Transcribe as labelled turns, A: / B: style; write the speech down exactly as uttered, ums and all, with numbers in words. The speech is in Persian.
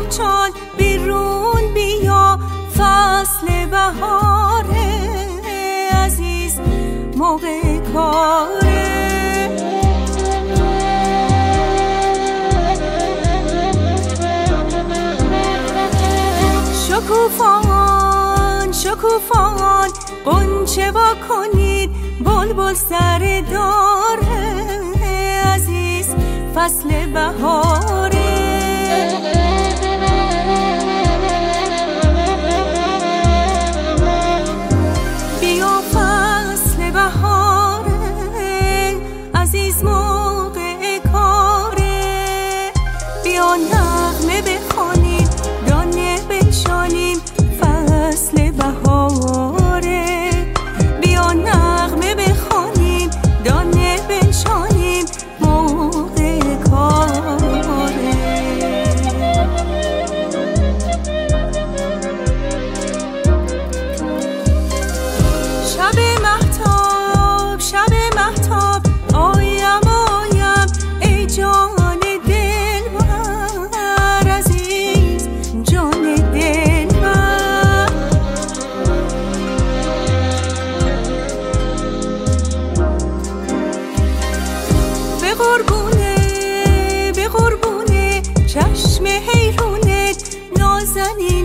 A: شام چال بیرون بیا، فصل بهاره عزیز، موقع کاره. شکوفان شکوفان غنچه وا کنید، بلبل سر داره عزیز، فصل بهاره. بیا فصل بهاره عزیز، موقع کاره. بیا نغمه بخوانیم، دانه بنشانیم، فصل بهاره. بیا نغمه بخوانیم، دانه بنشانیم، موقع کاره. شب مهتاب شب مهتاب آیم آیم ای جان دلبر عزیز، جان دلبر. به قربونه به قربونه چشم حیرونت، نازنین